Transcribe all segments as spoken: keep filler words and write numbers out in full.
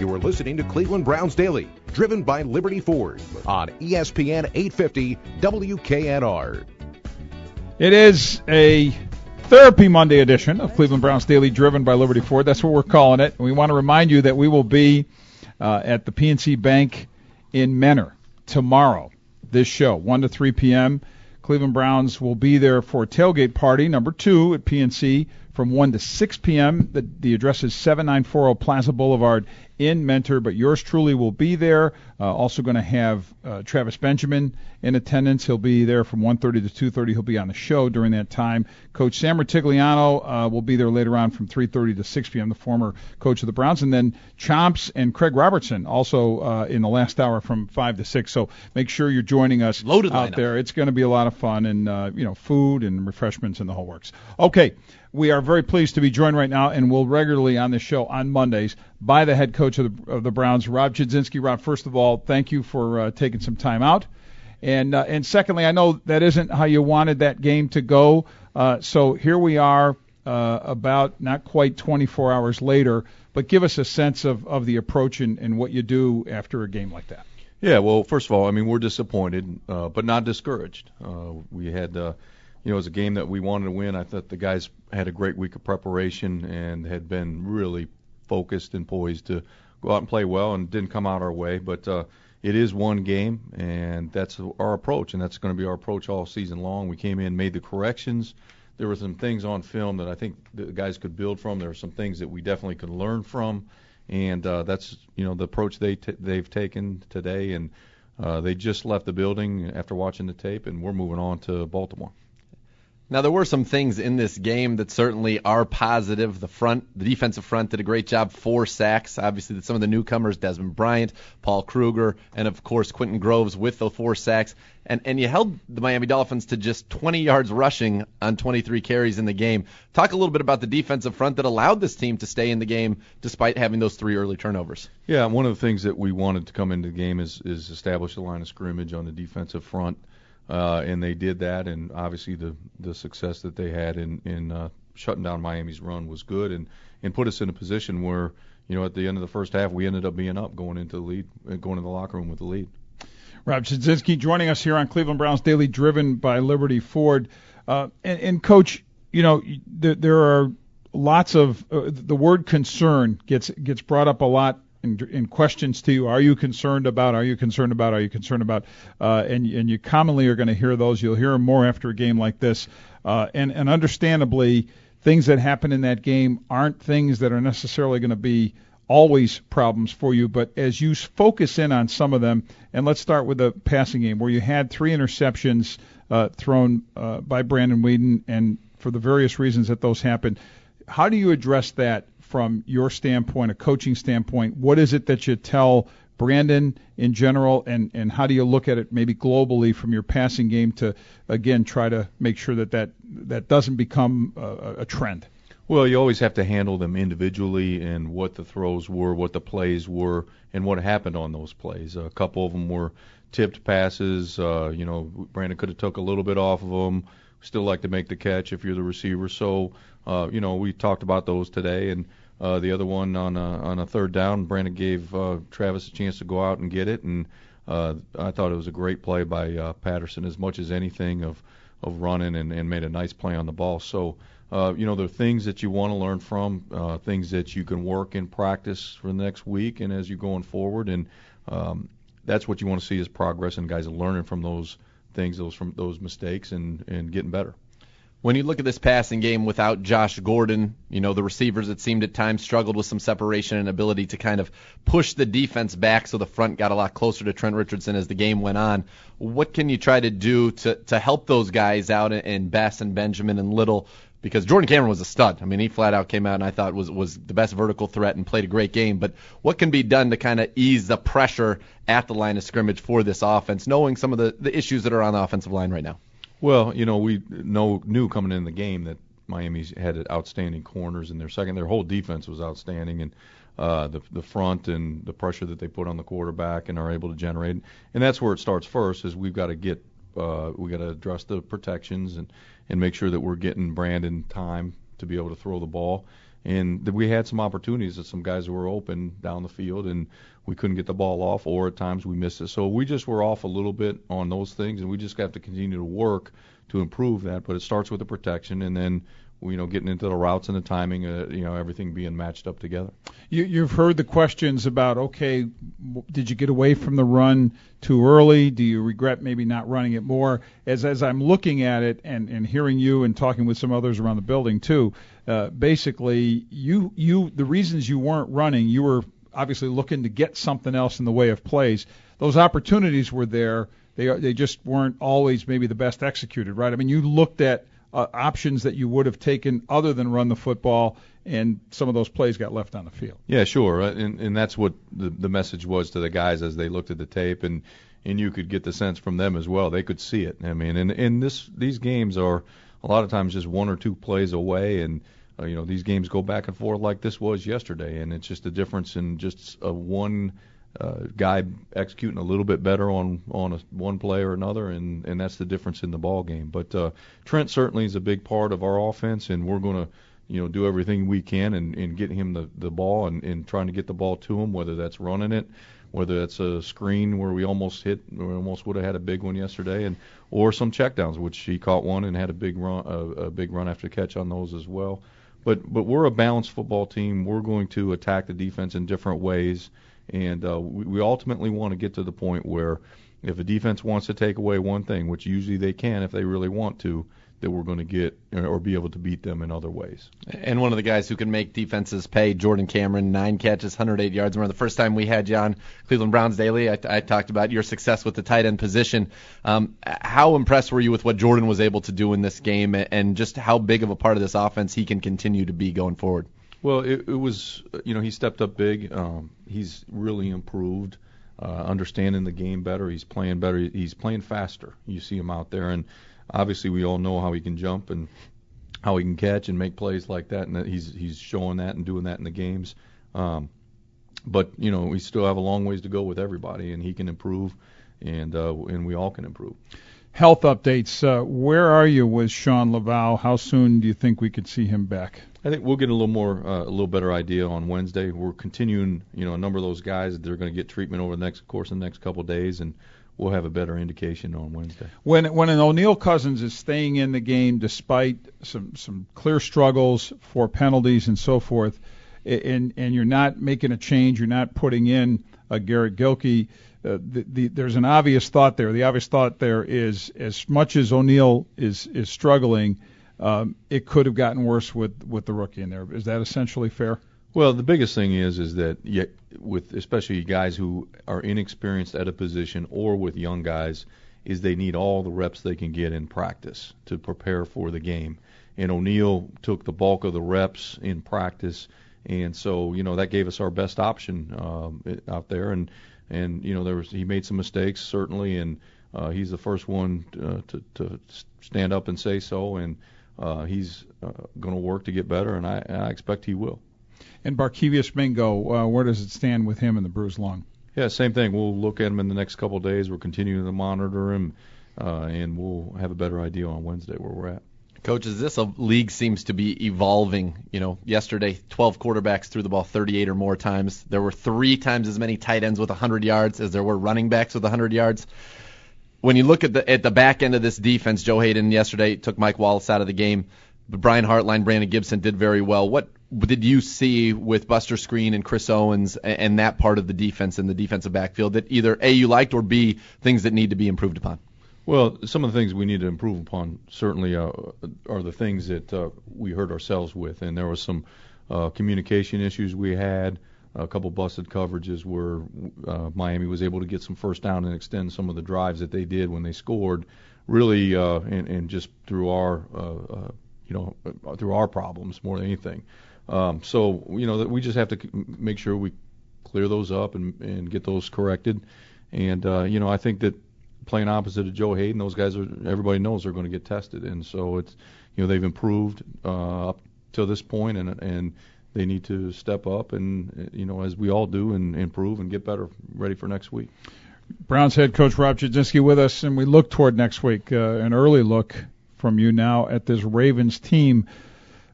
You are listening to Cleveland Browns Daily, driven by Liberty Ford on E S P N eight fifty W K N R. It is a Therapy Monday edition of Cleveland Browns Daily, driven by Liberty Ford. That's what we're calling it. We want to remind you that we will be uh, at the P N C Bank in Mentor tomorrow. This show, one to three p.m. Cleveland Browns will be there for tailgate party number two at P N C from one to six p.m. The, the address is seven nine four zero Plaza Boulevard in Mentor, but yours truly will be there. Uh, also going to have uh, Travis Benjamin in attendance. He'll be there from one thirty to two thirty. He'll be on the show during that time. Coach Sam Rutigliano uh, will be there later on from three thirty to six p.m., the former coach of the Browns. And then Chomps and Craig Robertson also uh, in the last hour from five to six. So make sure you're joining us Loaded out lineup. there. It's going to be a lot of fun and, uh, you know, food and refreshments and the whole works. Okay. We are very pleased to be joined right now, and we'll regularly on this show on Mondays by the head coach of the, of the Browns, Rob Chudzinski. Rob, first of all, thank you for uh, taking some time out. And uh, and secondly, I know that isn't how you wanted that game to go. Uh, so here we are uh, about not quite twenty-four hours later, but give us a sense of, of the approach and, and what you do after a game like that. Yeah, well, first of all, I mean, we're disappointed, uh, but not discouraged. Uh, we had uh, You know, it was a game that we wanted to win. I thought the guys had a great week of preparation and had been really focused and poised to go out and play well, and didn't come out our way. But uh, it is one game, and that's our approach, and that's going to be our approach all season long. We came in, made the corrections. There were some things on film that I think the guys could build from. There were some things that we definitely could learn from, and uh, that's, you know, the approach they t- they've taken today. And uh, they just left the building after watching the tape, and we're moving on to Baltimore. Now, there were some things in this game that certainly are positive. The front, the defensive front did a great job, four sacks. Obviously, some of the newcomers, Desmond Bryant, Paul Kruger, and, of course, Quentin Groves with the four sacks. And and you held the Miami Dolphins to just twenty yards rushing on twenty-three carries in the game. Talk a little bit about the defensive front that allowed this team to stay in the game despite having those three early turnovers. Yeah, one of the things that we wanted to come into the game is, is establish a line of scrimmage on the defensive front. Uh, and they did that, and obviously the the success that they had in in uh, shutting down Miami's run was good, and, and put us in a position where, you know, at the end of the first half, we ended up being up, going into the lead, going in the locker room with the lead. Rob Chudzinski joining us here on Cleveland Browns Daily, driven by Liberty Ford. Uh, and, and Coach, you know, there, there are lots of uh, the word concern gets gets brought up a lot. In, in questions to you, are you concerned about, are you concerned about, are you concerned about, uh, and, and you commonly are going to hear those. You'll hear them more after a game like this. Uh, and, and understandably, things that happen in that game aren't things that are necessarily going to be always problems for you. But as you focus in on some of them, and let's start with the passing game, where you had three interceptions uh, thrown uh, by Brandon Weeden, and for the various reasons that those happened, how do you address that from your standpoint, a coaching standpoint? What is it that you tell Brandon in general, and, and how do you look at it maybe globally from your passing game to, again, try to make sure that that, that doesn't become a, a trend? Well, you always have to handle them individually, and what the throws were, what the plays were, and what happened on those plays. A couple of them were tipped passes. Uh, you know, Brandon could have took a little bit off of them. Still like to make the catch if you're the receiver. So, uh, you know, we talked about those today, and Uh, the other one on a, on a third down, Brandon gave uh, Travis a chance to go out and get it, and uh, I thought it was a great play by uh, Patterson, as much as anything, of of running and, and made a nice play on the ball. So, uh, you know, there are things that you want to learn from, uh, things that you can work in practice for the next week and as you're going forward, and um, that's what you want to see is progress and guys learning from those things, those from those mistakes, and, and getting better. When you look at this passing game without Josh Gordon, you know, the receivers, it seemed at times, struggled with some separation and ability to kind of push the defense back, so the front got a lot closer to Trent Richardson as the game went on. What can you try to do to, to help those guys out, in Bass and Benjamin and Little? Because Jordan Cameron was a stud. I mean, he flat out came out and I thought was, was the best vertical threat and played a great game. But what can be done to kind of ease the pressure at the line of scrimmage for this offense, knowing some of the, the issues that are on the offensive line right now? Well, you know, we know knew coming in the game that Miami's had outstanding corners in their second. Their whole defense was outstanding, and uh, the the front and the pressure that they put on the quarterback and are able to generate. And that's where it starts first. Is we've got to get uh, we got to address the protections and and make sure that we're getting Brandon time to be able to throw the ball. And we had some opportunities that some guys were open down the field, and we couldn't get the ball off, or at times we missed it. So we just were off a little bit on those things, and we just have to continue to work to improve that. But it starts with the protection, and then you know getting into the routes and the timing, uh, you know everything being matched up together. You, you've heard the questions about, okay, did you get away from the run too early? Do you regret maybe not running it more? As as I'm looking at it and, and hearing you and talking with some others around the building too, uh, basically you you the reasons you weren't running, you were obviously looking to get something else in the way of plays. Those opportunities were there. They they just weren't always maybe the best executed, right? I mean, you looked at uh, options that you would have taken other than run the football, and some of those plays got left on the field. Yeah, sure, and and that's what the the message was to the guys as they looked at the tape, and and you could get the sense from them as well. They could see it. I mean, and and this these games are a lot of times just one or two plays away, and uh, you know these games go back and forth like this was yesterday, and it's just a difference in just a one uh, guy executing a little bit better on on a, one play or another, and and that's the difference in the ball game. But uh, Trent certainly is a big part of our offense, and we're going to you know do everything we can and, and get him the the ball and, and trying to get the ball to him, whether that's running it, whether that's a screen where we almost hit, we almost would have had a big one yesterday, and or some checkdowns, which he caught one and had a big run, a, a big run after catch on those as well. But but we're a balanced football team. We're going to attack the defense in different ways, and uh, we, we ultimately want to get to the point where if a defense wants to take away one thing, which usually they can if they really want to, that we're going to get or be able to beat them in other ways. And one of the guys who can make defenses pay, Jordan Cameron, nine catches, one hundred eight yards. Remember the first time we had you on Cleveland Browns Daily, I, I talked about your success with the tight end position. Um, how impressed were you with what Jordan was able to do in this game, and just how big of a part of this offense he can continue to be going forward? Well, it, it was, you know, he stepped up big. Um, he's really improved, uh, understanding the game better. He's playing better. He's playing faster. You see him out there, and obviously, we all know how he can jump and how he can catch and make plays like that, and that he's he's showing that and doing that in the games. Um, but you know, we still have a long ways to go with everybody, and he can improve, and uh, and we all can improve. Health updates. Uh, where are you with Sean Laval? How soon do you think we could see him back? I think we'll get a little more, uh, a little better idea on Wednesday. We're continuing, you know, a number of those guys, they're going to get treatment over the next course of the next couple of days, and we'll have a better indication on Wednesday. When when an O'Neal Cousins is staying in the game despite some some clear struggles for penalties and so forth, and and you're not making a change, you're not putting in a Garrett Gilkey, uh, the, the, there's an obvious thought there. The obvious thought there is, as much as O'Neal is is struggling, um, it could have gotten worse with with the rookie in there. Is that essentially fair? Well, the biggest thing is is that yeah, with especially guys who are inexperienced at a position or with young guys, is they need all the reps they can get in practice to prepare for the game. And O'Neal took the bulk of the reps in practice, and so you know that gave us our best option um, out there. And and you know there was he made some mistakes certainly, and uh, he's the first one uh, to to stand up and say so. And uh, he's uh, going to work to get better, and I, I expect he will. And Barkevious Mingo, uh, where does it stand with him and the bruised lung? Yeah, same thing. We'll look at him in the next couple of days. We're continuing to monitor him, uh, and we'll have a better idea on Wednesday where we're at. Coach, as this league seems to be evolving, you know, yesterday twelve quarterbacks threw the ball thirty-eight or more times. There were three times as many tight ends with one hundred yards as there were running backs with one hundred yards. When you look at the at the back end of this defense, Joe Hayden yesterday took Mike Wallace out of the game. But Brian Hartline, Brandon Gibson did very well. What did you see with Buster Skrine and Chris Owens and, and that part of the defense in the defensive backfield that either A, you liked, or B, things that need to be improved upon? Well, some of the things we need to improve upon certainly uh, are the things that uh, we hurt ourselves with. And there was some uh, communication issues we had, a couple busted coverages where uh, Miami was able to get some first down and extend some of the drives that they did when they scored, really, uh, and, and just through our uh, uh, you know, through our problems more than anything. Um, so, you know, that we just have to make sure we clear those up and, and get those corrected. And, uh, you know, I think that playing opposite of Joe Hayden, those guys are, everybody knows they're going to get tested. And so it's, you know, they've improved uh, up to this point, and and they need to step up and, you know, as we all do, and improve and get better, ready for next week. Browns head coach Rob Chudzinski with us, and we look toward next week, uh, an early look from you now at this Ravens team.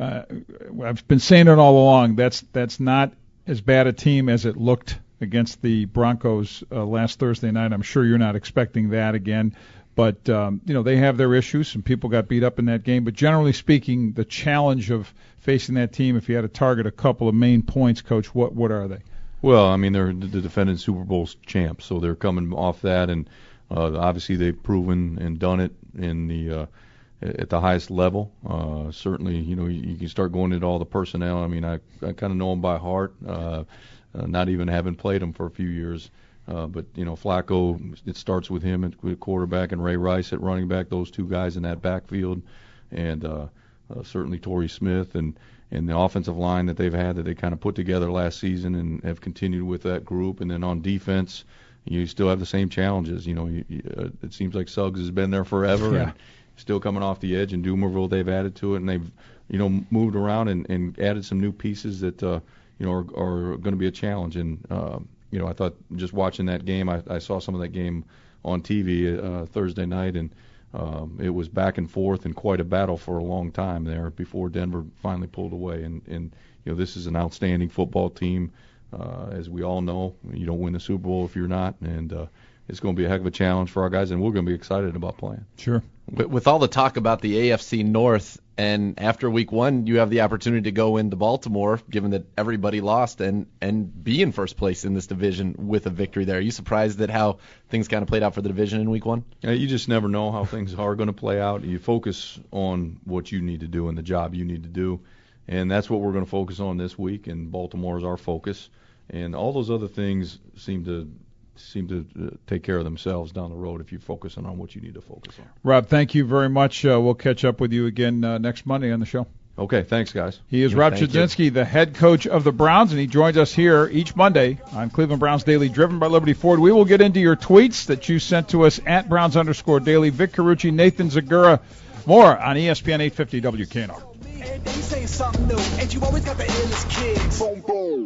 uh, I've been saying it all along. That's that's not as bad a team as it looked against the Broncos uh, last Thursday night. I'm sure you're not expecting that again. But, um, you know, they have their issues. Some people got beat up in that game. But generally speaking, the challenge of facing that team, if you had to target a couple of main points, Coach, what what are they? Well, I mean, they're the defending Super Bowl champs, so they're coming off that. And uh, obviously they've proven and done it in the uh, at the highest level. Uh, certainly, you know, you, you can start going into all the personnel. I mean, I, I kind of know them by heart, uh, uh, not even having played them for a few years. Uh, but, you know, Flacco, it starts with him at quarterback and Ray Rice at running back, those two guys in that backfield, and uh, uh, certainly Torrey Smith and, and the offensive line that they've had that they kind of put together last season and have continued with that group. And then on defense, you still have the same challenges. You know, you, you, uh, it seems like Suggs has been there forever yeah. and still coming off the edge. And Dumerville, they've added to it, and they've, you know, moved around and, and added some new pieces that, uh, you know, are, are going to be a challenge. And, uh, you know, I thought just watching that game, I, I saw some of that game on T V uh, Thursday night, and um, it was back and forth and quite a battle for a long time there before Denver finally pulled away. And, and you know, this is an outstanding football team, uh, as we all know. You don't win the Super Bowl if you're not, and uh, it's going to be a heck of a challenge for our guys, and we're going to be excited about playing. Sure. With, with all the talk about the A F C North, and after week one, you have the opportunity to go into Baltimore, given that everybody lost, and, and be in first place in this division with a victory there. Are you surprised at how things kind of played out for the division in week one? Yeah, you just never know how things are going to play out. You focus on what you need to do and the job you need to do, and that's what we're going to focus on this week, and Baltimore is our focus. And all those other things seem to seem to uh, take care of themselves down the road if you're focusing on what you need to focus on. Rob, thank you very much. Uh, we'll catch up with you again uh, next Monday on the show. Okay, thanks, guys. He is Yeah, Rob thank Chudzinski, the head coach of the Browns, and he joins us here each Monday on Cleveland Browns Daily, driven by Liberty Ford. We will get into your tweets that you sent to us at Browns underscore daily. Vic Carucci, Nathan Zagura, more on E S P N eight fifty W K N R. And they say something new, and you always got the illest kids. Boom, boom.